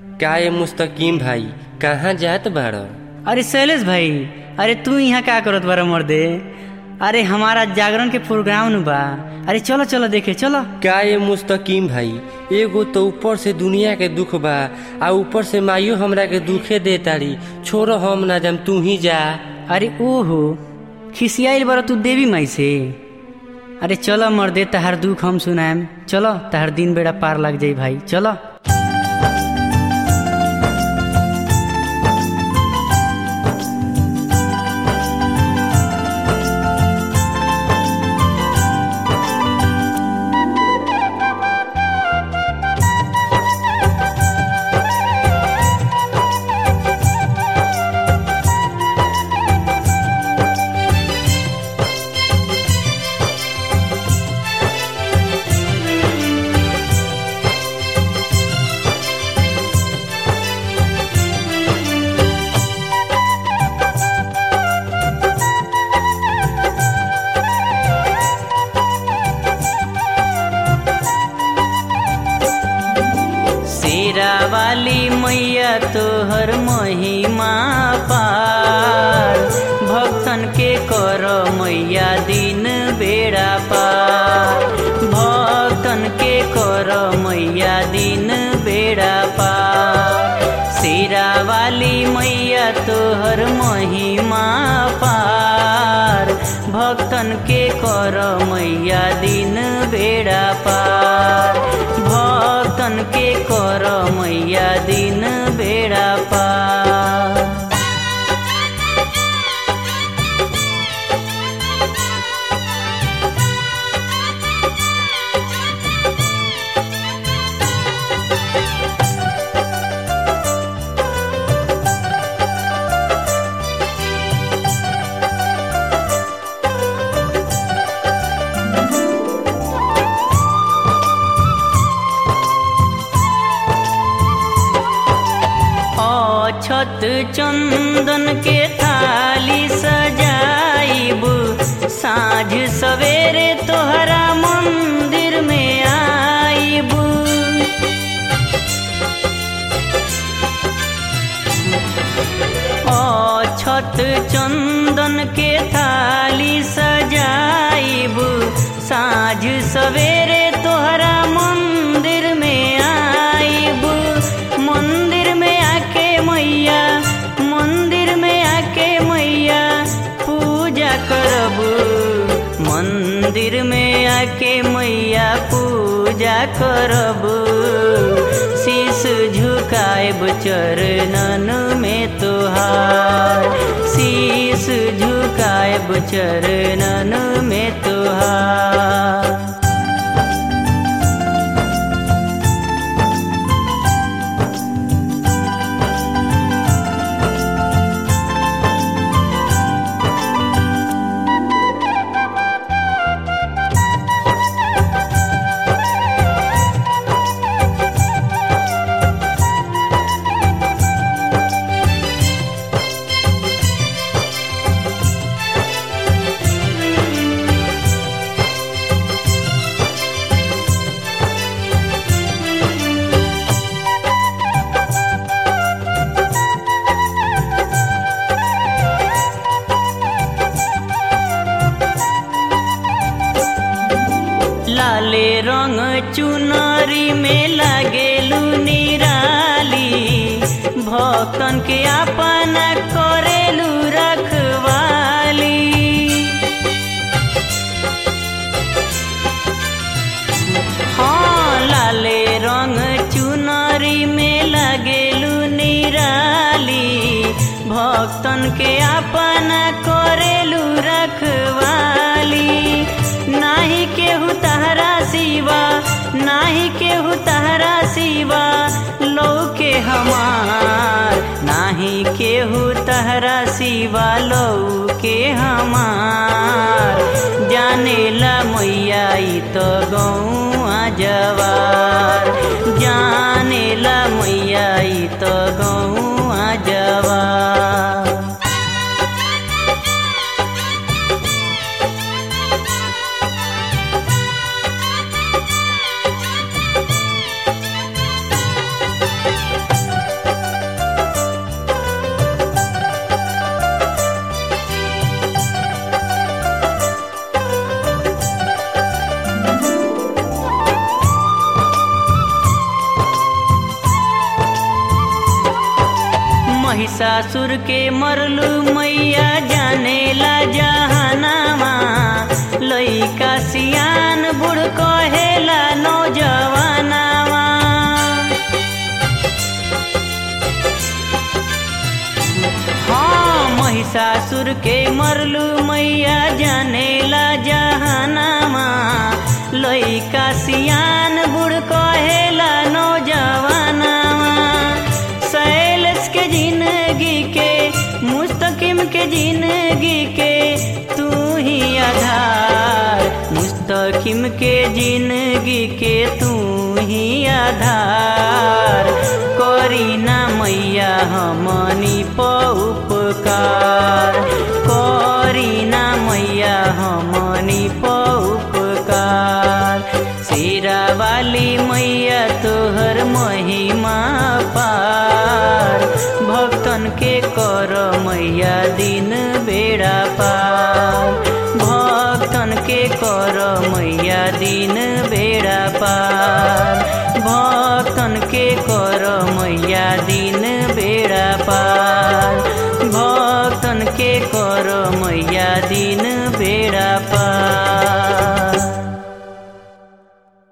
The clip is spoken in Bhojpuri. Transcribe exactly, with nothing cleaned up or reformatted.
का ये मुस्तकीम भाई कहाँ जात बाड़? अरे शैलेश भाई, अरे तू यहाँ क्या करत बारा मर्दे? अरे हमारा जागरण के प्रोग्राम न बा। अरे चलो चलो देखे चलो। का ये मुस्तकीम भाई, एगो तो ऊपर से दुनिया के दुख बा आ ऊपर से माइयो हमरा के दुखे दे तारी। छोड़ो हम ना जम, तू ही जा। अरे ओहो, खिसियाइल बारा तू देवी माई से? अरे चलो मर्दे, तहार दुख हम सुनाएम। चलो तहार दिन बेड़ा पार लग जाई भाई, चलो। वाली मैया तोहर महिमा पार, भक्तन के कर मैया दिन बेड़ा पार। भक्तन के कर मैया दिन बेड़ा पार। शेरा वाली मैया तोहर महिमा पार, भक्तन के कर मैया दिन बेड़ा पार। भक्तन के कर मैया दिन बेड़ा पार। छत चंदन के थाली सजाइब, साँझ सवेरे तोहरा मंदिर में आइब। ओ छत चंदन के थाली सजाइब, साँझ सवेरे तोहरा मंदिर में आइब। मंदिर में आके मैया, मंदिर में आके मैया पूजा करब। मंदिर में आके मैया पूजा करब। शीश झुकाएब चरणन में तोहार, शीश झुकाएब चरणन में तोहार। लाले रंग चुनरी में लागेलू निराली, भक्तन के अपना करेलू रखवाली। हाँ, लाले रंग चुनरी में लागेलू निराली, भक्तन के अपना करेलू रखवाली। नाही केहू तहरा सिवा, नाही केहू तहरा सिवा लौके हमार, नाही केहू तहरा सिवा लौके हमार। जानेला मैया ई तो गौआ जवार, जानेला मैया ई तो गौआ जवार। महिषासुर के मरलू मैया जानेला जहानामा लइका सियान बूढ़ कहेला नौजवानामा हाँ महिषासुर के मरलू मैया जानेला जहानामा लइका सियान बूढ़ कहेला नौजवानामा सैलस के जिंदगी के मुस्तकिम के जिंदगी के तू ही आधार मुस्तकिम के जिंदगी के तू ही आधार करीना मैया हमनी पउपकार करीना मैया हमनी पउपकार शेरा वाली मैया तोहर महिमा पार भक्तन के कर मैया दिन बेड़ा पार भक्तन के कर मैया दिन बेड़ा पार भक्तन के कर मैया दिन बेड़ा पार भक्तन के कर